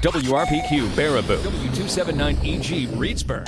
WRPQ Baraboo, W279EG Reedsburg.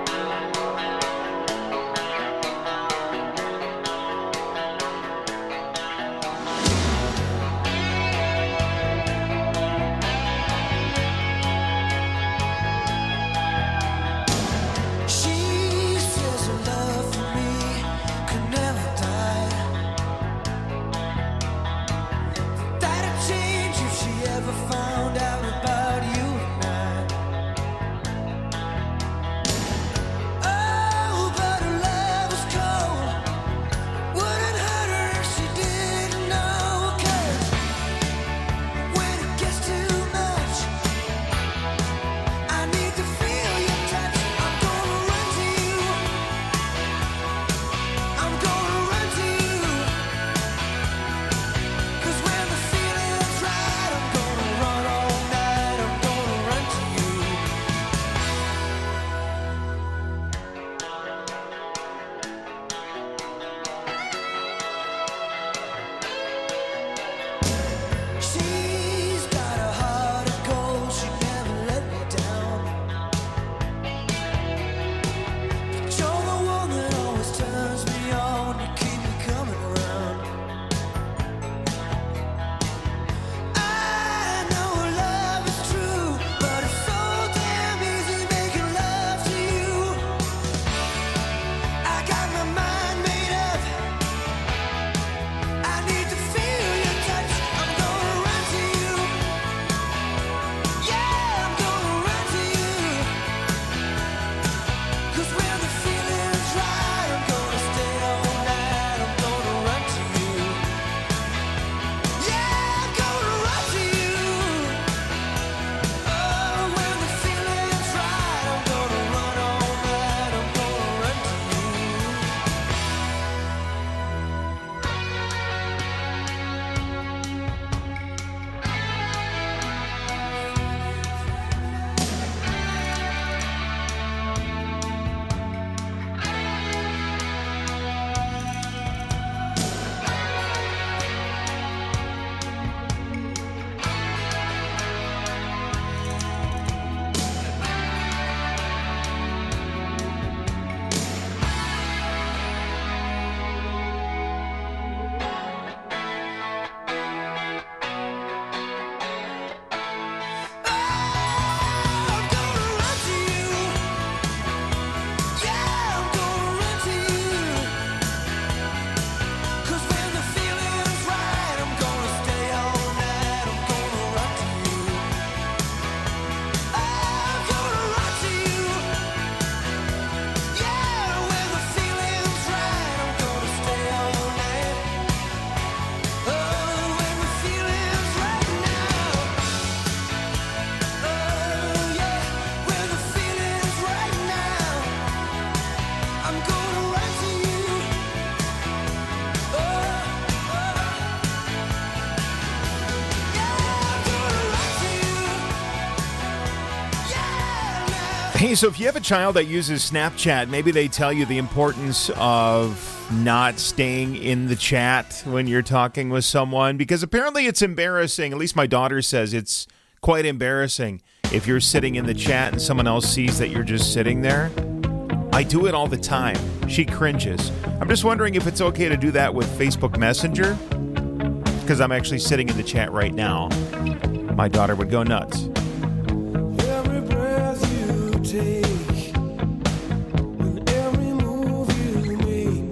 Hey, so if you have a child that uses Snapchat, maybe they tell you the importance of not staying in the chat when you're talking with someone, because apparently it's embarrassing. At least my daughter says it's quite embarrassing if you're sitting in the chat and someone else sees that you're just sitting there. I do it all the time. She cringes. I'm just wondering if it's okay to do that with Facebook Messenger, because I'm actually sitting in the chat right now. My daughter would go nuts. Take and every move you make,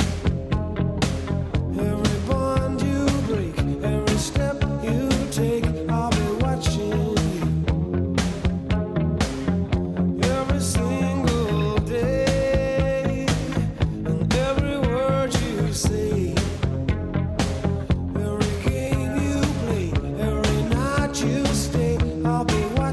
every bond you break, every step you take, I'll be watching you every single day, and every word you say, every game you play, every night you stay, I'll be watching.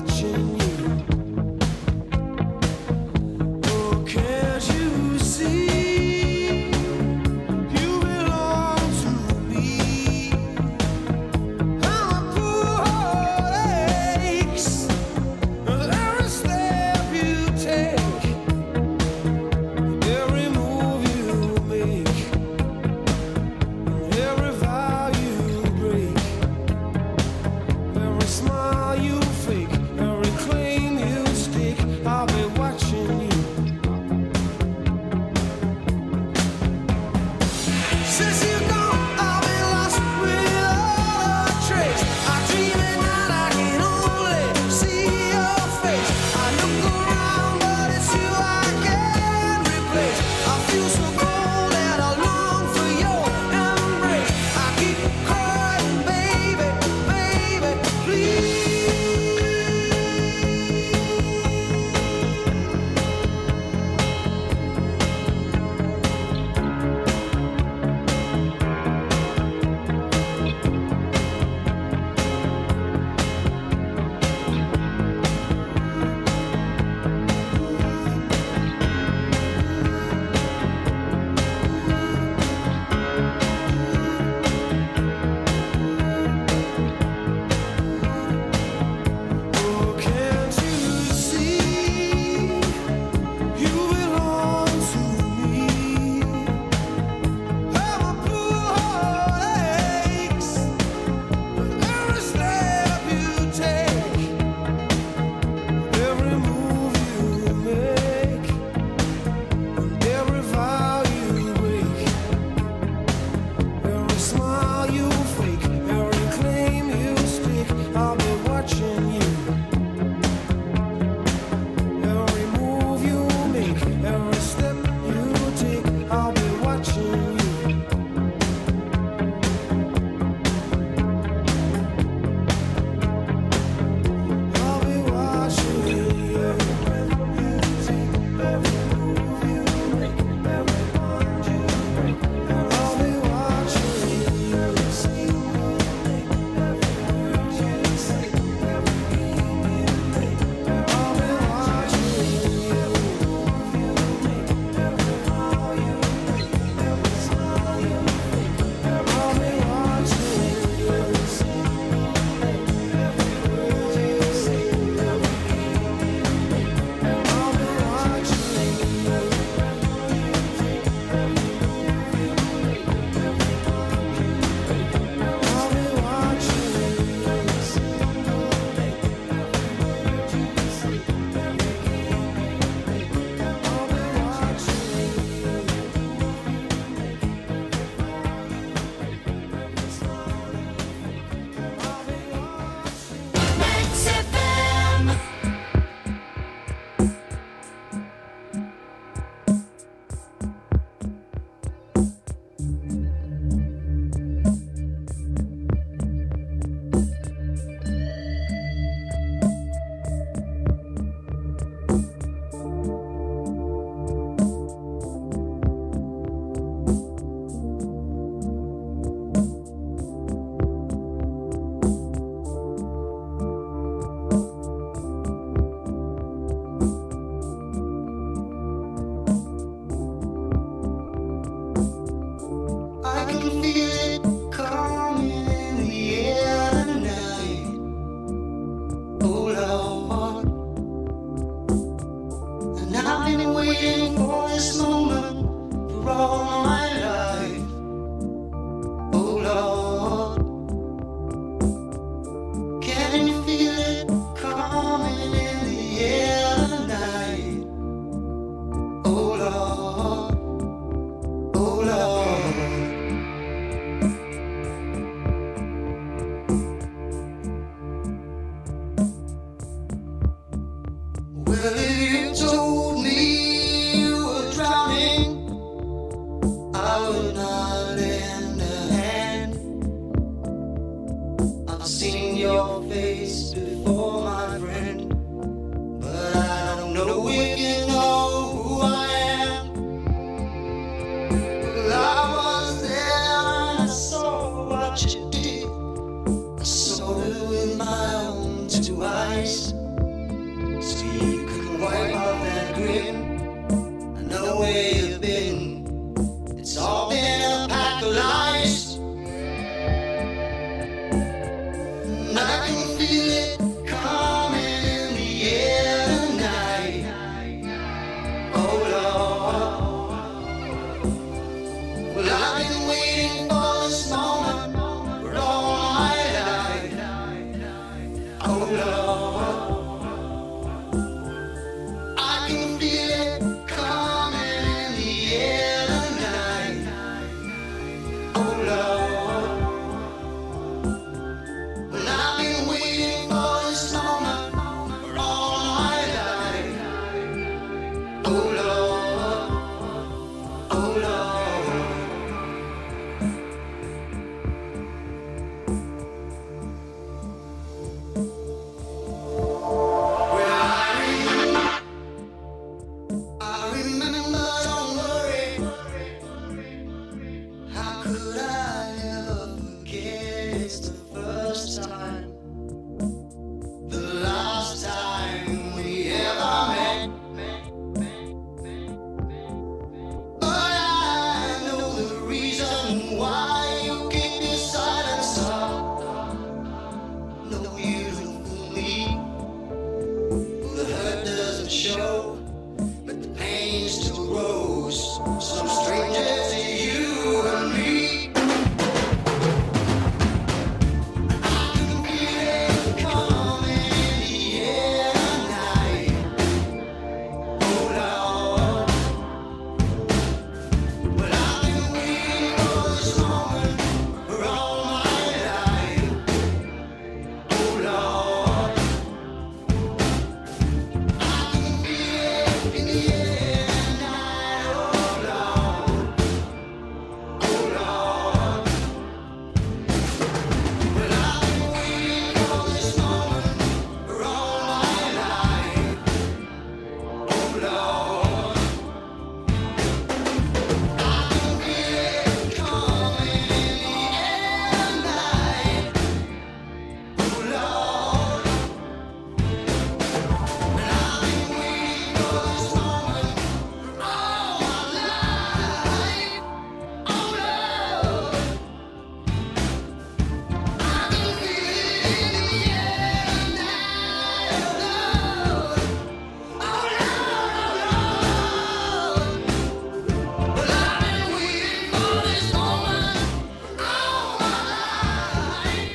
Well, if you told me you were drowning, I would not lend a hand. I've seen your face before, my friend, but I don't know if you know who I am. Well, I was there and I saw what you did. I saw it with my own two eyes. So you could wipe off that grin. I know where you've been. It's all been a pack of lies. And I can feel it coming in the air tonight. Oh Lord. Well, I've been waiting for this moment for all my life. Oh Lord. I can feel it coming in the air tonight. Oh Lord. Well, I've been waiting for this moment for all my life. Oh Lord. Oh Lord. I remember, don't worry. How could I ever forget? It's the first time, the last time we ever met. But I know the reason why you keep your silence up. No, you don't fool me. The hurt doesn't show, but the pain still grows. Some stranger to you and me. I can feel it coming in the air tonight. Oh Lord. Well, I've been waiting for this moment for all my life. Oh Lord. I can feel it in the air tonight. Oh Lord. Oh Lord. Well, I've been waiting for this moment for all my life. Oh Lord. I can feel it coming in the air tonight. Oh Lord. And I've been waiting for this moment for all my life. Oh Lord. I can feel it in the air tonight. Oh Lord. Oh Lord. Well, I've been waiting for this moment for all my life.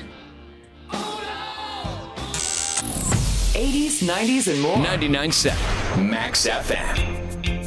Oh Lord. 80s, 90s, and more. 99.7 Max FM.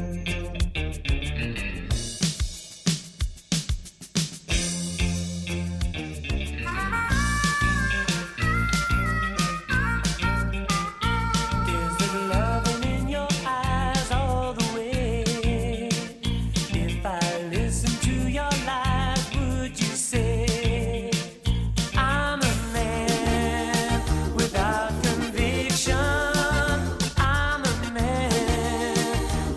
Is there loving in your eyes all the way? If I listen to your lies, would you say I'm a man without conviction? I'm a man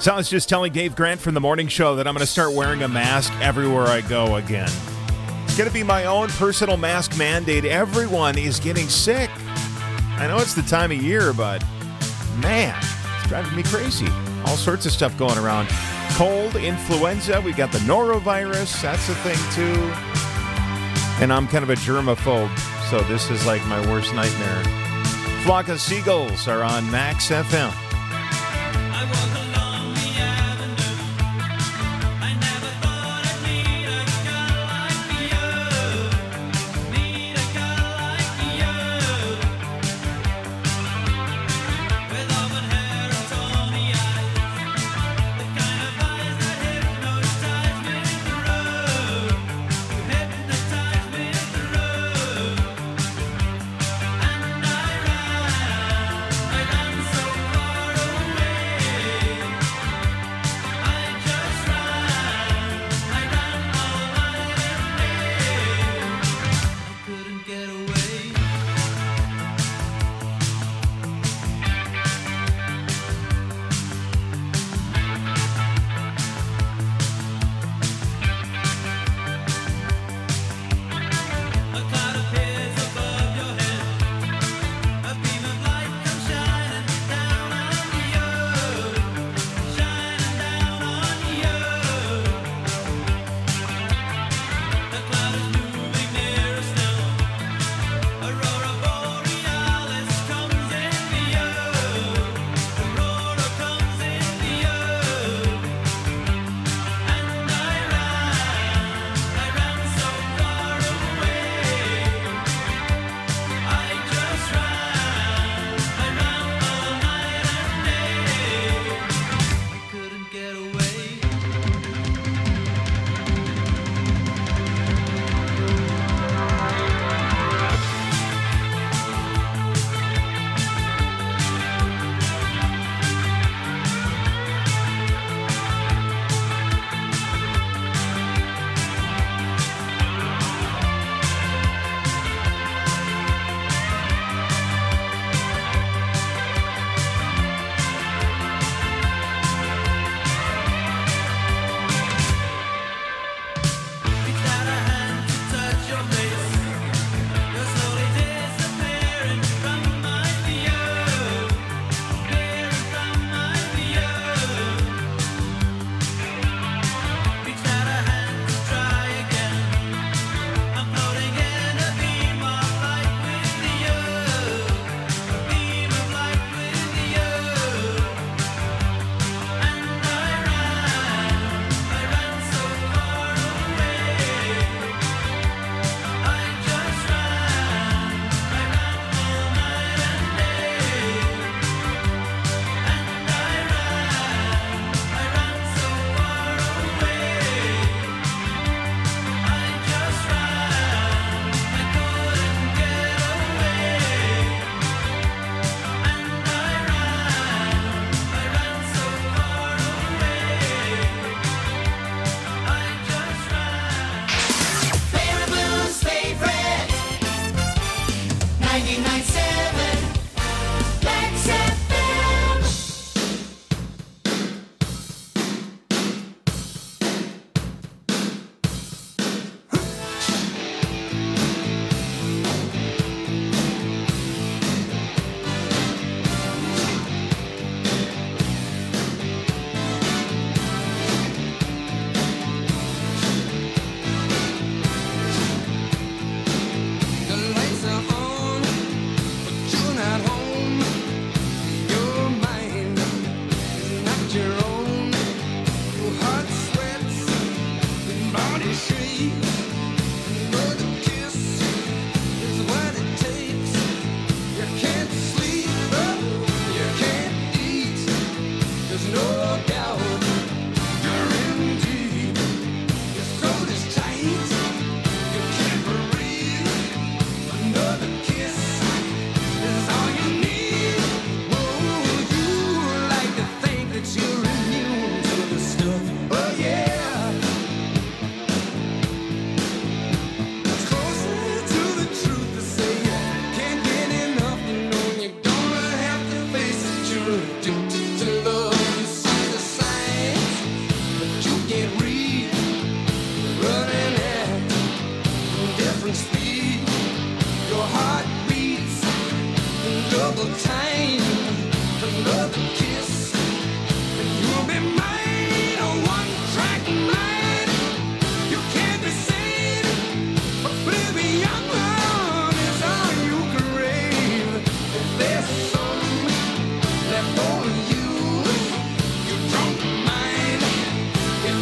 So I was just telling Dave Grant from the morning show that I'm going to start wearing a mask everywhere I go again. It's going to be my own personal mask mandate. Everyone is getting sick. I know it's the time of year, but man, it's driving me crazy. All sorts of stuff going around. Cold, influenza, we got the norovirus, that's a thing too. And I'm kind of a germaphobe, so this is like my worst nightmare. Flock of Seagulls are on Max FM.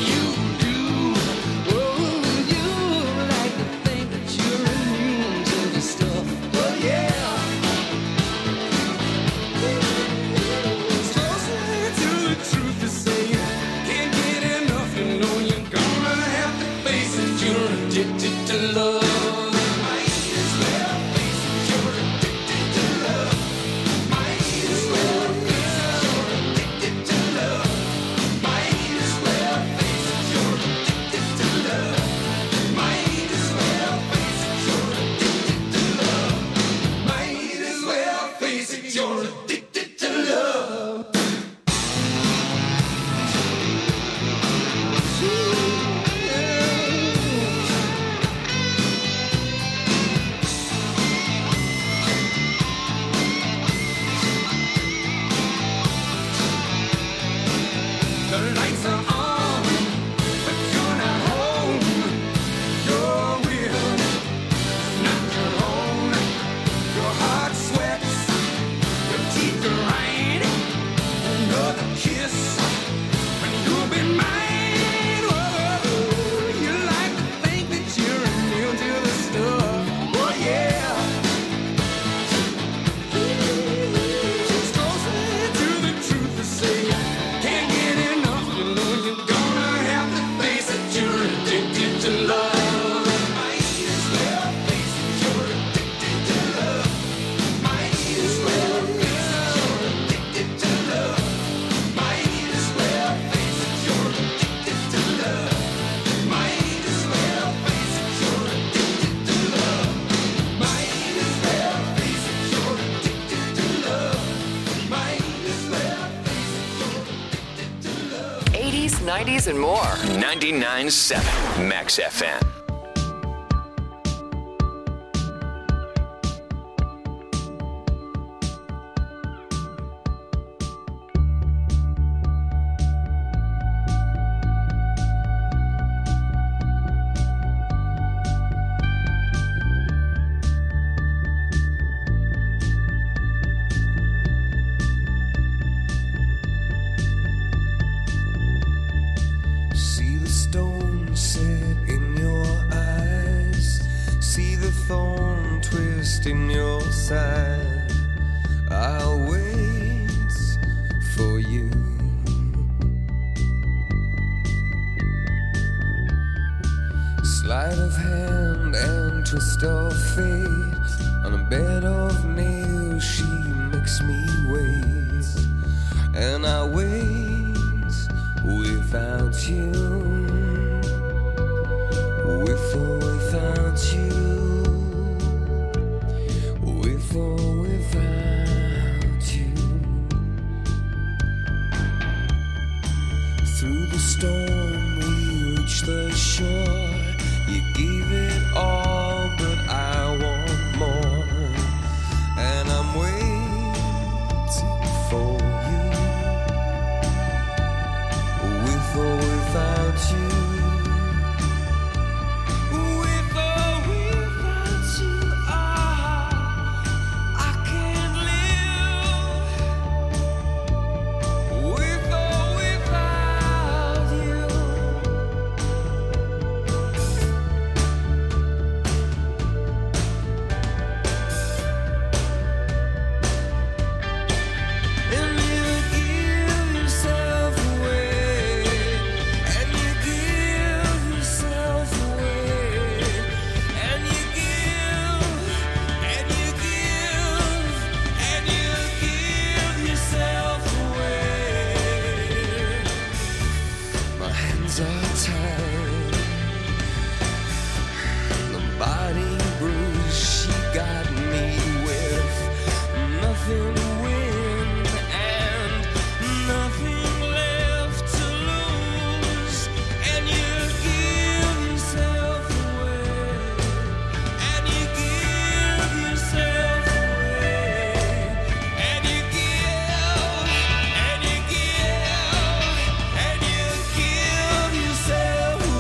'80s, '90s, and more. 99.7 Max FM. See the stone set in your eyes. See the thorn twist in your side. I'll wait for you. Sleight of hand and twist of fate. On a bed of nails she makes me wait. And I wait without you, with or without you, with or without you. Through the storm we reach the shore. You gave it all, but I want more. And I'm waiting for you, with or without you, with or without you, I can't live, with or without you. And you give yourself away, and you give yourself away, and you give, and you give, and you give yourself away. My hands are tied, the body bruised. She got me with nothing to win and nothing left to lose. And you give yourself away, and you give yourself away, and you give, and you give, and you give yourself away.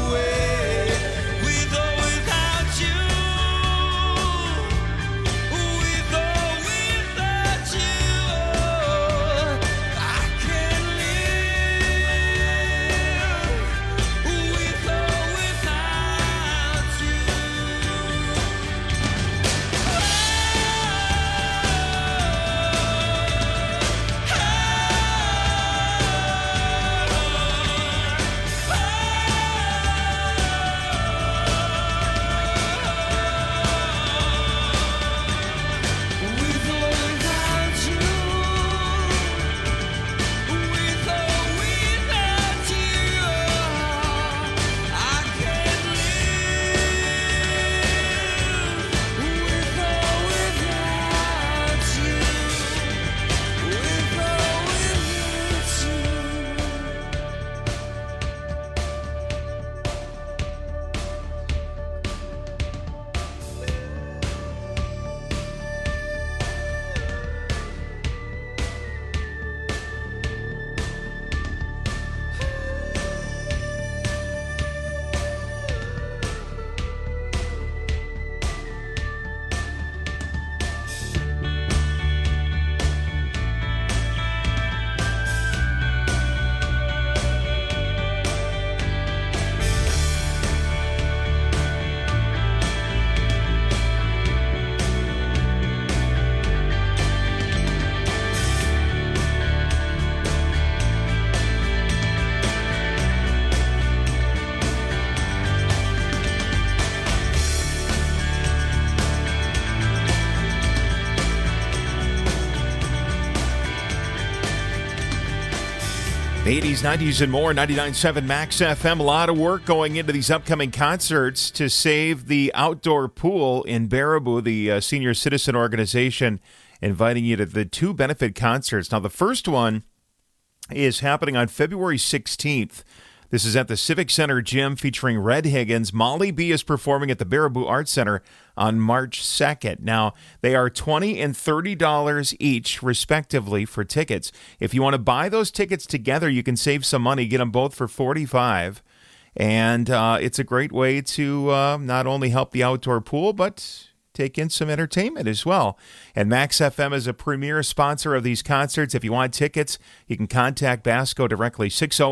The 80s, 90s, and more, 99.7 Max FM. A lot of work going into these upcoming concerts to save the outdoor pool in Baraboo. The senior citizen organization inviting you to the two benefit concerts. Now, the first one is happening on February 16th. This is at the Civic Center Gym featuring Red Higgins. Molly B is performing at the Baraboo Arts Center on March 2nd. Now, they are $20 and $30 each, respectively, for tickets. If you want to buy those tickets together, you can save some money. Get them both for $45. And it's a great way to not only help the outdoor pool, but take in some entertainment as well. And Max FM is a premier sponsor of these concerts. If you want tickets, you can contact Basco directly,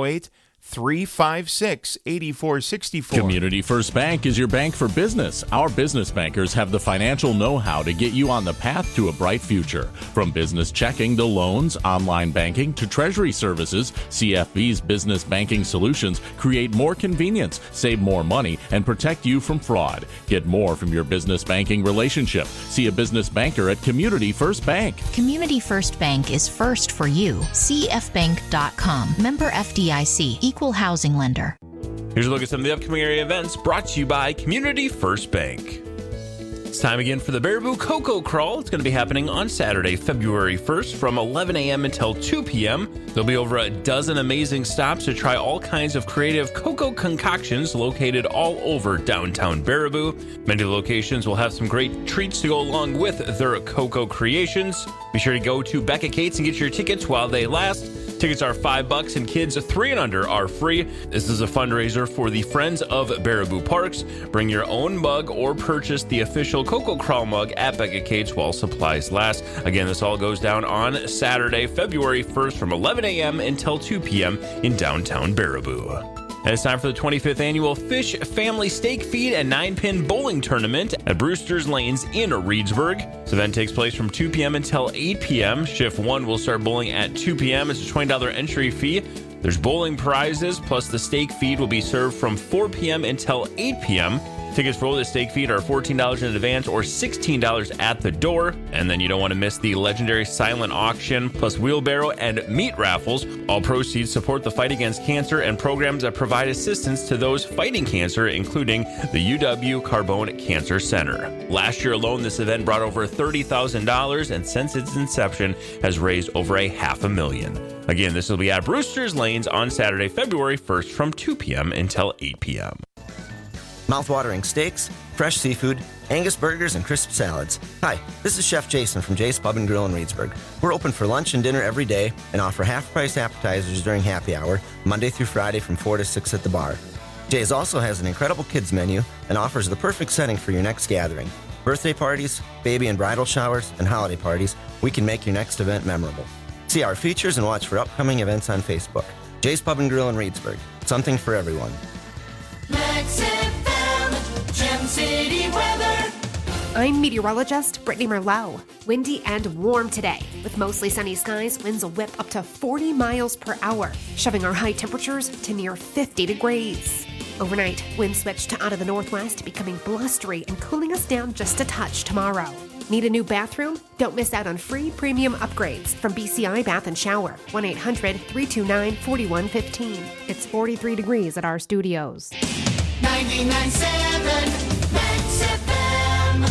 608-356-8464. Community First Bank is your bank for business. Our business bankers have the financial know-how to get you on the path to a bright future. From business checking to loans, online banking to treasury services, CFB's business banking solutions create more convenience, save more money, and protect you from fraud. Get more from your business banking relationship. See a business banker at Community First Bank. Community First Bank is first for you. CFbank.com. Member FDIC. Equal housing lender. Here's a look at some of the upcoming area events brought to you by Community First Bank. It's time again for the Baraboo Cocoa Crawl. It's going to be happening on Saturday, February 1st from 11 a.m. until 2 p.m. There'll be over a dozen amazing stops to try all kinds of creative cocoa concoctions located all over downtown Baraboo. Many locations will have some great treats to go along with their cocoa creations. Be sure to go to Becca Cates and get your tickets while they last. Tickets are $5 and kids 3 and under are free. This is a fundraiser for the Friends of Baraboo Parks. Bring your own mug or purchase the official Cocoa Crawl mug at Becca Cates while supplies last. Again, this all goes down on Saturday, February 1st from 11 a.m. until 2 p.m. in downtown Baraboo. And it's time for the 25th annual Fish Family Steak Feed and 9-Pin Bowling Tournament at Brewster's Lanes in Reedsburg. This event takes place from 2 p.m. until 8 p.m. Shift 1 will start bowling at 2 p.m. It's a $20 entry fee. There's bowling prizes, plus the steak feed will be served from 4 p.m. until 8 p.m. Tickets for the steak feed are $14 in advance or $16 at the door. And then you don't want to miss the legendary silent auction, plus wheelbarrow and meat raffles. All proceeds support the fight against cancer and programs that provide assistance to those fighting cancer, including the UW Carbone Cancer Center. Last year alone, this event brought over $30,000, and since its inception has raised over $500,000. Again, this will be at Brewster's Lanes on Saturday, February 1st from 2 p.m. until 8 p.m. Mouth-watering steaks, fresh seafood, Angus burgers, and crisp salads. Hi, this is Chef Jason from Jay's Pub and Grill in Reedsburg. We're open for lunch and dinner every day and offer half-price appetizers during happy hour, Monday through Friday from 4 to 6 at the bar. Jay's also has an incredible kids menu and offers the perfect setting for your next gathering. Birthday parties, baby and bridal showers, and holiday parties, we can make your next event memorable. See our features and watch for upcoming events on Facebook. Jay's Pub and Grill in Reedsburg. Something for everyone. Max FM, Gem City weather. I'm meteorologist Brittany Merlot. Windy and warm today. With mostly sunny skies, winds will whip up to 40 miles per hour, shoving our high temperatures to near 50 degrees. Overnight, winds switch to out of the northwest, becoming blustery and cooling us down just a touch tomorrow. Need a new bathroom? Don't miss out on free premium upgrades from BCI Bath and Shower. 1-800-329-4115. It's 43 degrees at our studios. 99.7 Max FM.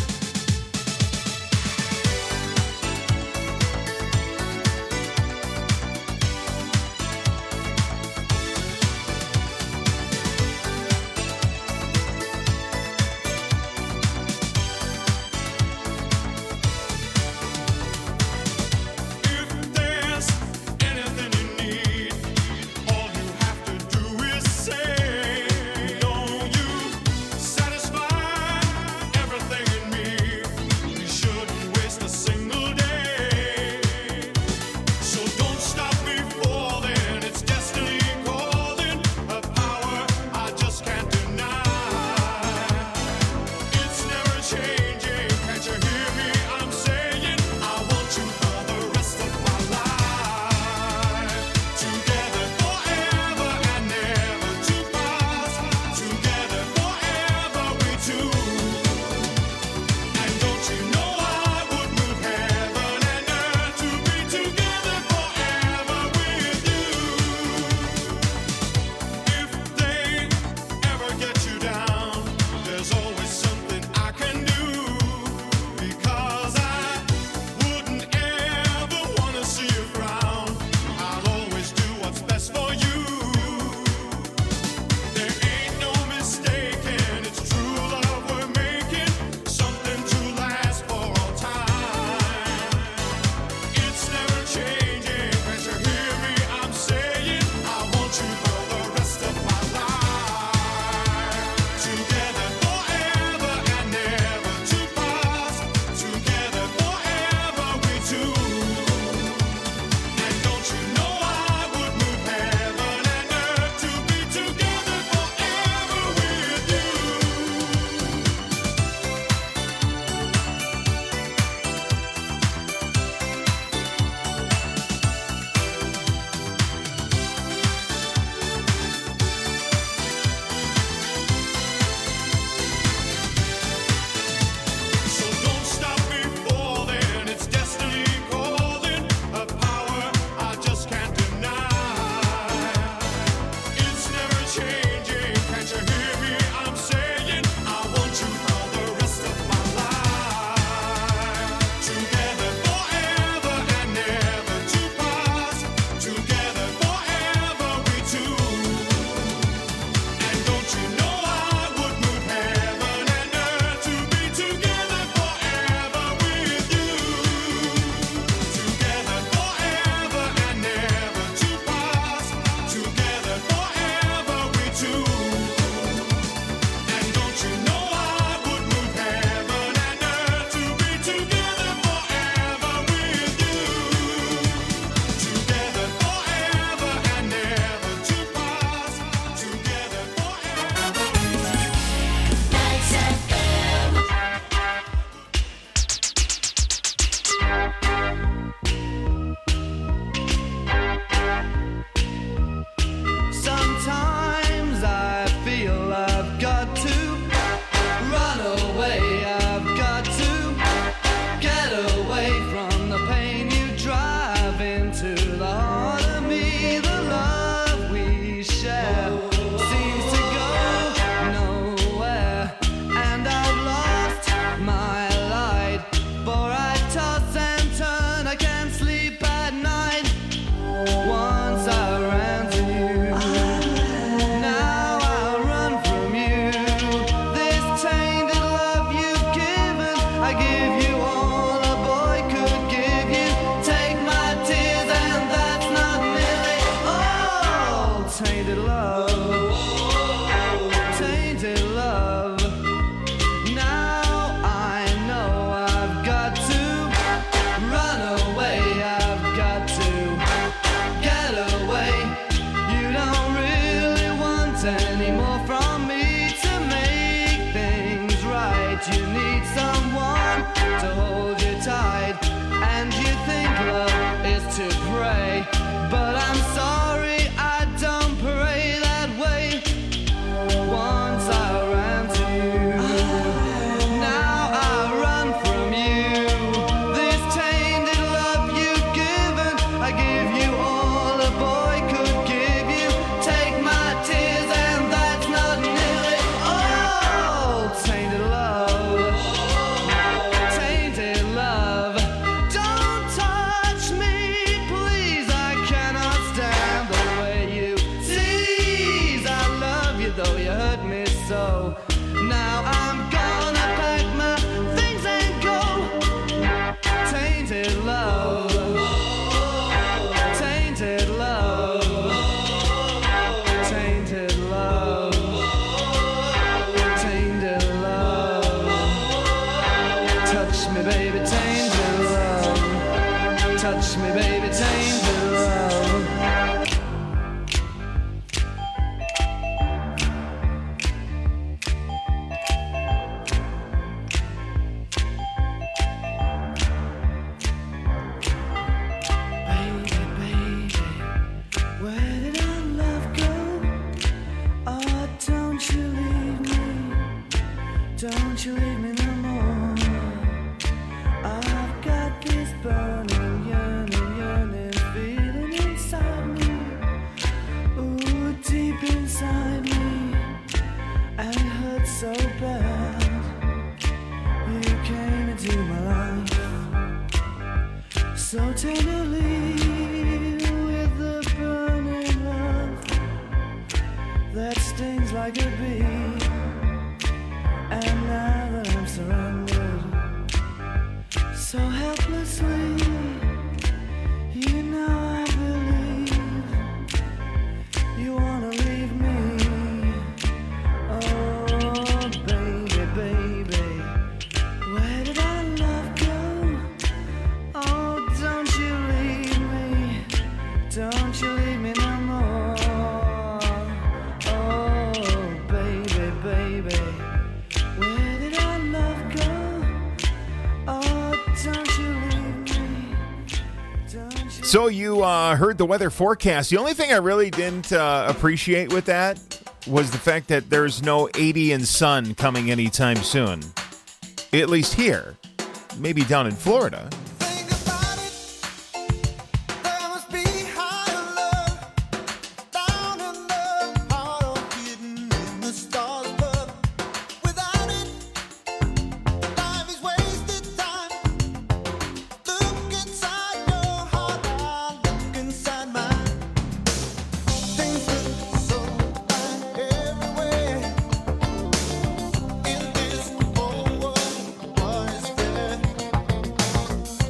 Satisfied though you hurt me so. Now I'm gonna pack my things and go. Tainted love. Tainted love. Tainted love. Tainted love. Touch me, baby, tainted love. Touch me, baby, tainted love. Baby, baby, where did our love go? Oh, don't you leave me. Don't you leave me no more. I've got this burning, yearning feeling inside me. Ooh, deep inside me. And it hurts so bad. You came into my life so tenderly with the burning love that stings like a bee. And now that I'm surrounded so helplessly, you know I believe you wanna leave me. Oh, baby, baby, where did our love go? Oh, don't you leave me. Don't you leave me no more. Oh, baby, baby, where did our love go? Oh, don't you leave me. Don't you. So you heard the weather forecast. The only thing I really didn't appreciate with that was the fact that there's no 80 and sun coming anytime soon. At least here. Maybe down in Florida. Think about it. There must be higher love down in the heart or hidden in the stars. But without it, life is wasted time. Look inside your heart, I look inside mine. Things look so fine everywhere. In this whole world, what is fair?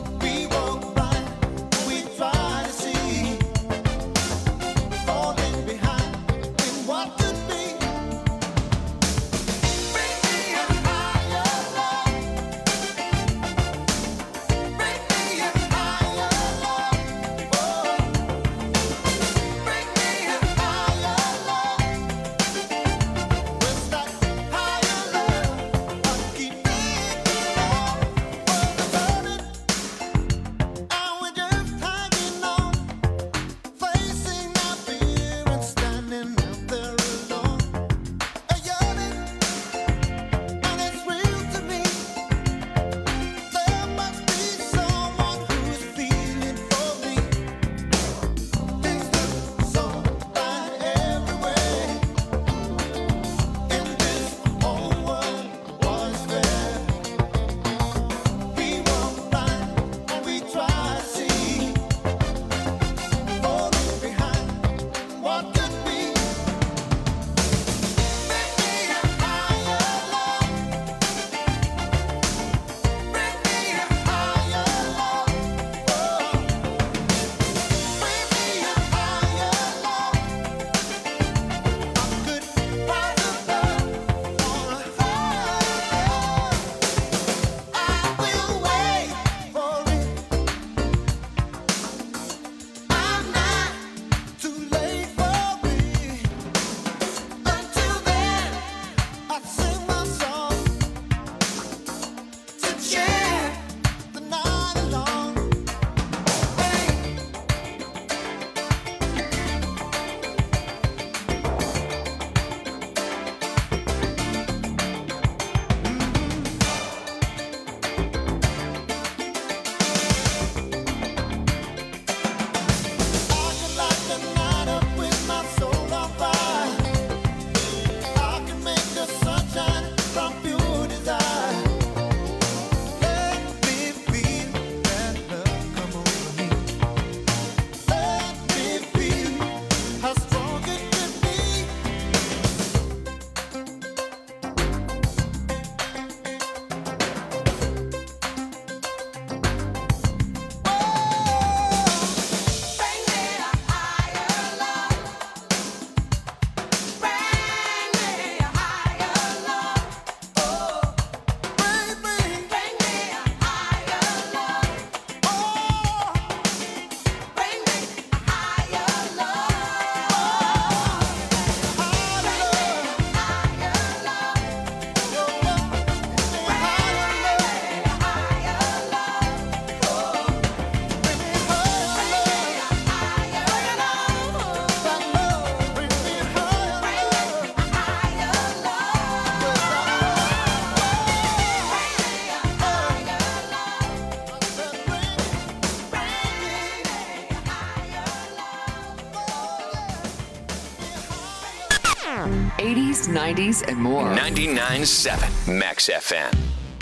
80s, 90s, and more. 99.7 Max FM.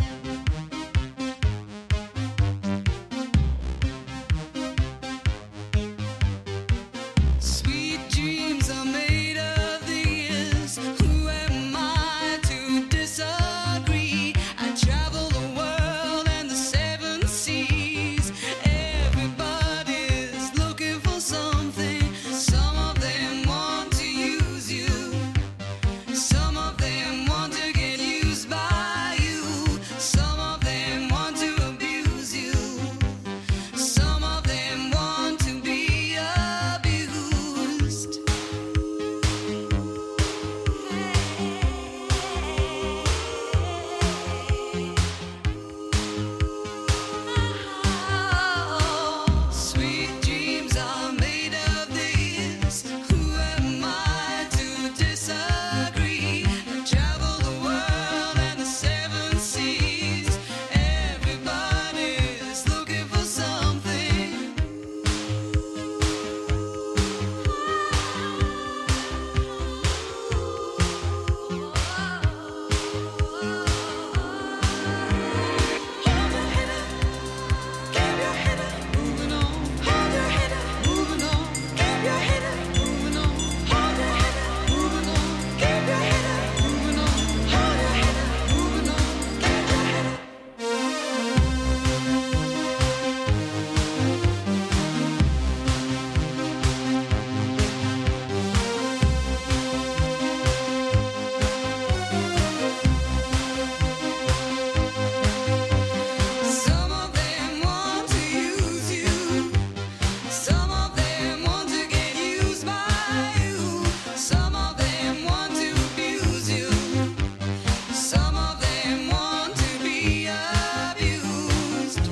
Sweet dreams are made of these. Who am I to disagree? I travel the world and the seven seas. Everybody's looking for something. Some of them want to use you. Some of them want to get used by you. Some of them want to abuse you. Some of them want to be abused. Sweet dreams are made of this. Who am I to disagree? I travel the world and the seven seas. Everybody's looking for something. Keep your head up, moving on. Hold your head up, moving on. Keep your head up, moving on. Hold your head up, moving on. Keep your head up, moving on. Hold your head up, moving on. Keep your head up. Some of them want to use you. Some of them want to get used by you. Some of them want to abuse you. Some of them want to be abused.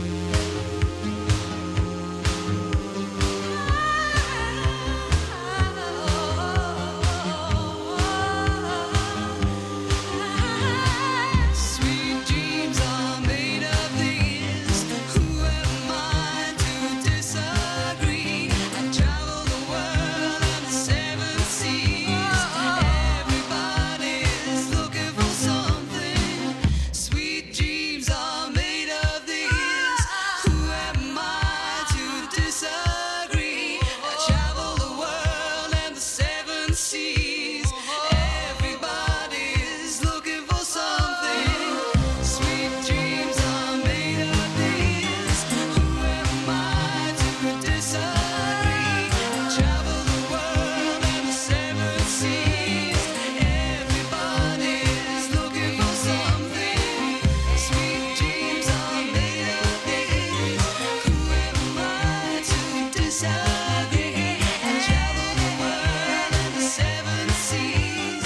Sweet dreams are made of these. Who am I to disagree? I travel the world and the seven seas. Everybody's looking for something. Sweet dreams are made of these. Who am I to disagree? I travel the world and the seven seas. Everybody's looking for something. Sweet dreams are made of these. Who am I to disagree? I travel the world and the seven seas. Everybody's looking for something. Sweet dreams are made of these. Who am I to disagree? I travel the world and the seven seas.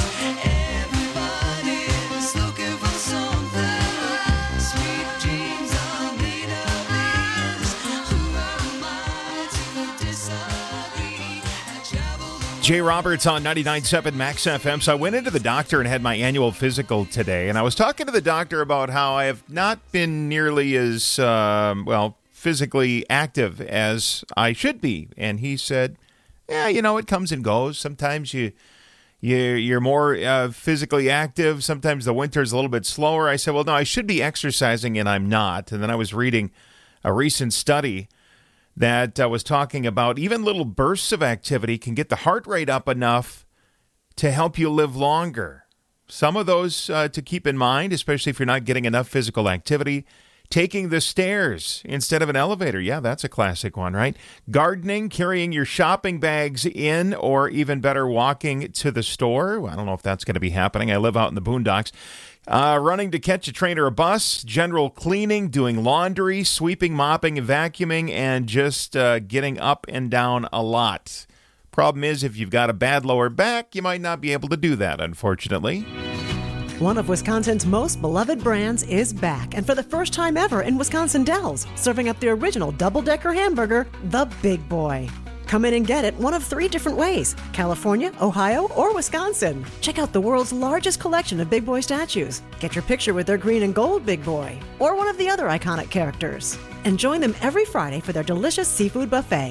Everybody's looking for something. Sweet dreams are made of these. Who am I to disagree? I travel the Jay Roberts on 99.7 Max FM. So I went into the doctor and had my annual physical today, and I was talking to the doctor about how I have not been nearly as, physically active as I should be. And he said, yeah, it comes and goes. Sometimes you're more physically active. Sometimes the winter's a little bit slower. I said, well, no, I should be exercising, and I'm not. And then I was reading a recent study that was talking about even little bursts of activity can get the heart rate up enough to help you live longer. Some of those to keep in mind, especially if you're not getting enough physical activity. Taking the stairs instead of an elevator. Yeah, that's a classic one, right? Gardening, carrying your shopping bags in, or even better, walking to the store. Well, I don't know if that's going to be happening. I live out in the boondocks. Running to catch a train or a bus, general cleaning, doing laundry, sweeping, mopping, vacuuming, and just getting up and down a lot. Problem is, if you've got a bad lower back, you might not be able to do that, unfortunately. One of Wisconsin's most beloved brands is back, and for the first time ever in Wisconsin Dells, serving up the original double-decker hamburger, the Big Boy. Come in and get it one of 3 different ways: California, Ohio, or Wisconsin. Check out the world's largest collection of Big Boy statues. Get your picture with their green and gold Big Boy, or one of the other iconic characters. And join them every Friday for their delicious seafood buffet.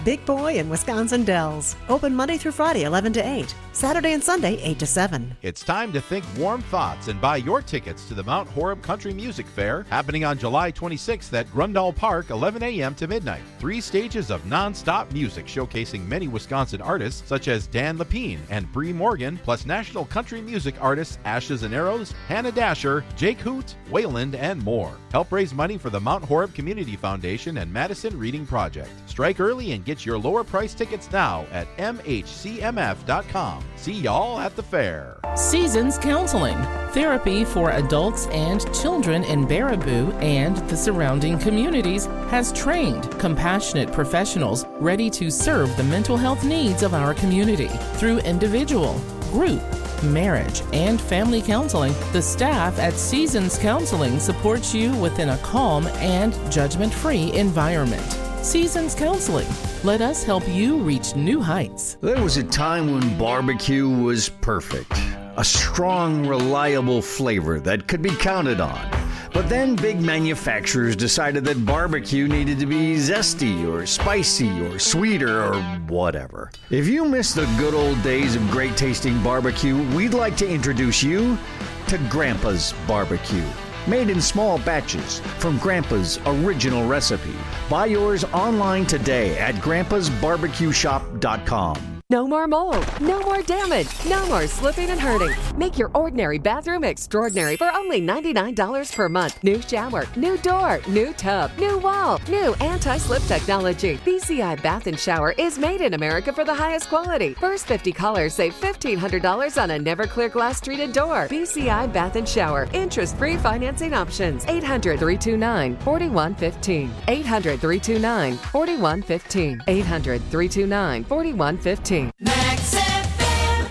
Big Boy in Wisconsin Dells. Open Monday through Friday, 11 to 8. Saturday and Sunday, 8 to 7. It's time to think warm thoughts and buy your tickets to the Mount Horeb Country Music Fair, happening on July 26th at Grundall Park, 11 a.m. to midnight. 3 stages of non-stop music showcasing many Wisconsin artists such as Dan Lepine and Bree Morgan, plus national country music artists Ashes and Arrows, Hannah Dasher, Jake Hoot, Wayland, and more. Help raise money for the Mount Horeb Community Foundation and Madison Reading Project. Strike early and get your lower price tickets now at mhcmf.com. See y'all at the fair. Seasons Counseling, therapy for adults and children in Baraboo and the surrounding communities, has trained, compassionate professionals ready to serve the mental health needs of our community. Through individual, group, marriage, and family counseling, the staff at Seasons Counseling supports you within a calm and judgment-free environment. Seasons Counseling. Let us help you reach new heights. There was a time when barbecue was perfect. A strong, reliable flavor that could be counted on. But then big manufacturers decided that barbecue needed to be zesty or spicy or sweeter or whatever. If you miss the good old days of great tasting barbecue, we'd like to introduce you to Grandpa's Barbecue. Made in small batches from Grandpa's original recipe. Buy yours online today at grandpasbarbecueshop.com. No more mold, no more damage, no more slipping and hurting. Make your ordinary bathroom extraordinary for only $99 per month. New shower, new door, new tub, new wall, new anti-slip technology. BCI Bath and Shower is made in America for the highest quality. First 50 callers save $1,500 on a Never-Clear glass treated door. BCI Bath and Shower. Interest-free financing options. 800-329-4115. 800-329-4115. 800-329-4115. Max FM.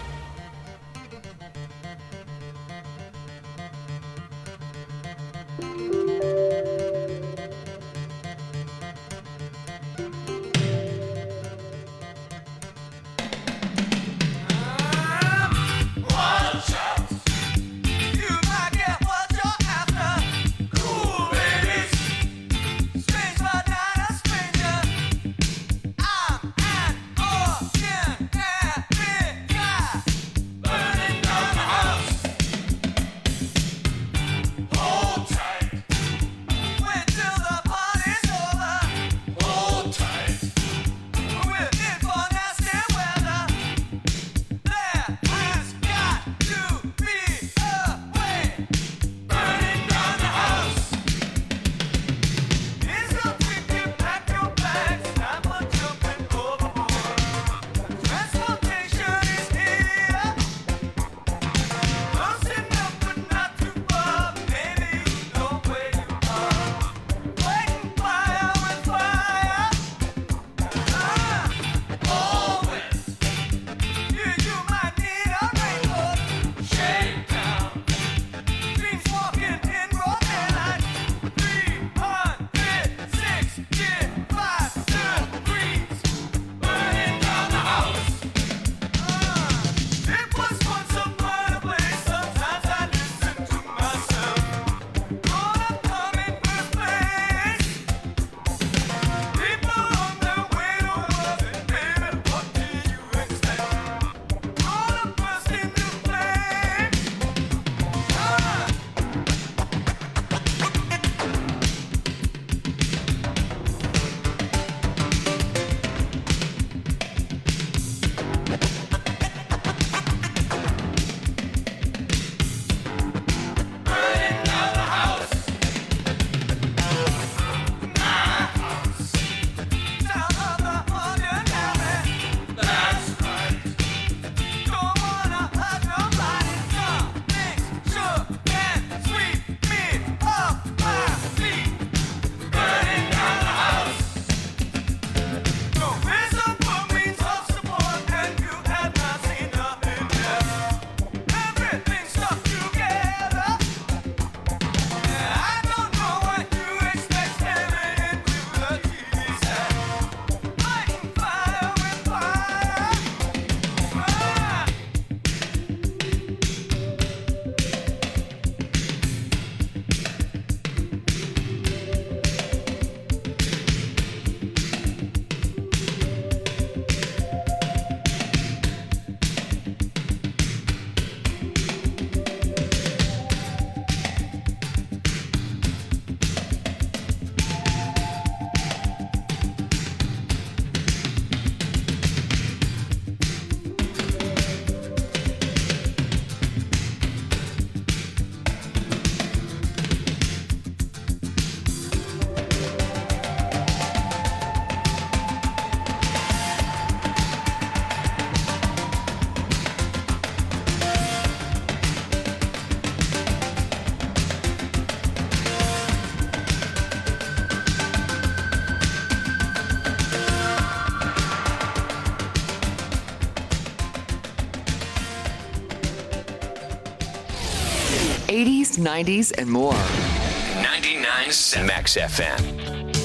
Watch out! You might get what you're after. Cool babies, strange but not a stranger. I'm an ordinary 80s, 90s, and more. 99.7 Max FM.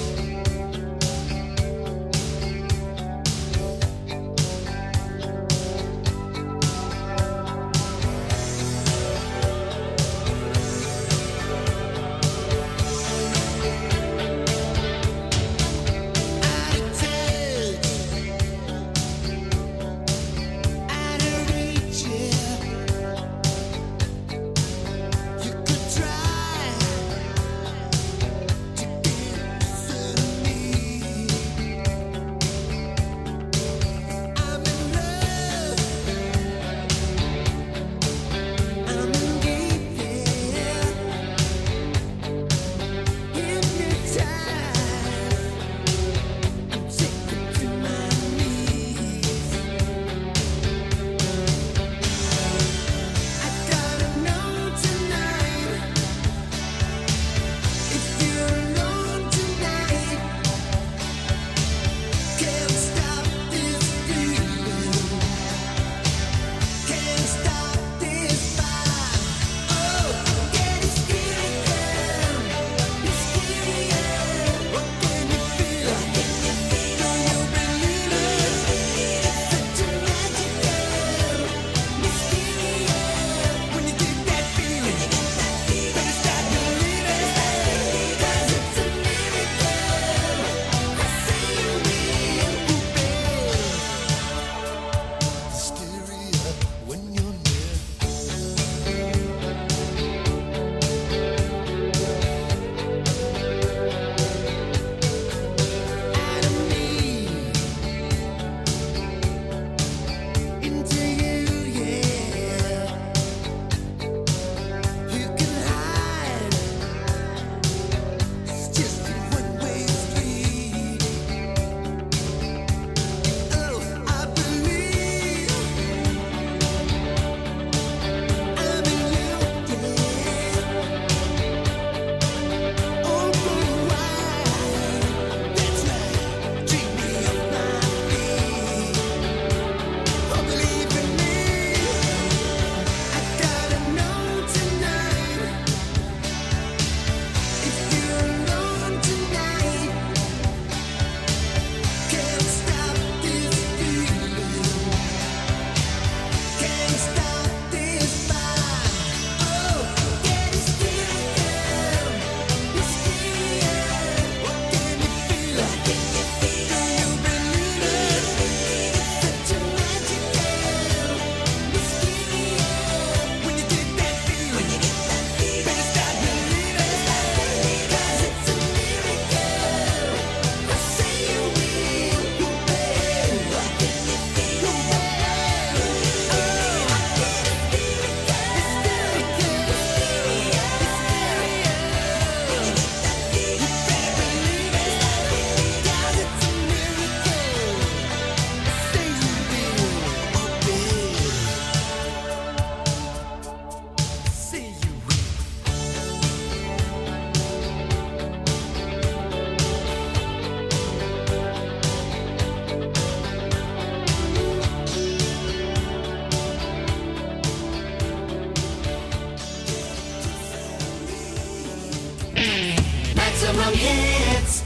Maximum hits.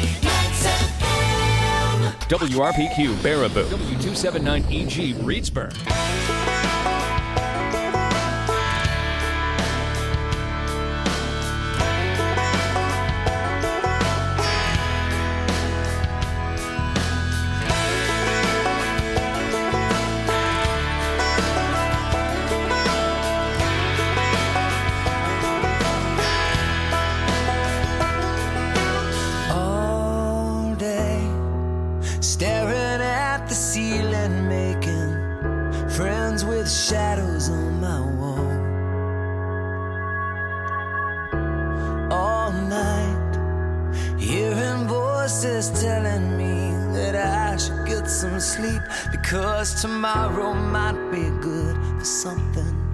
Max FM. WRPQ Baraboo. W279EG Reedsburg. All day, staring at the ceiling, making friends with shadows on my wall. All night, hearing voices telling me that I should get some sleep, because tomorrow might be good for something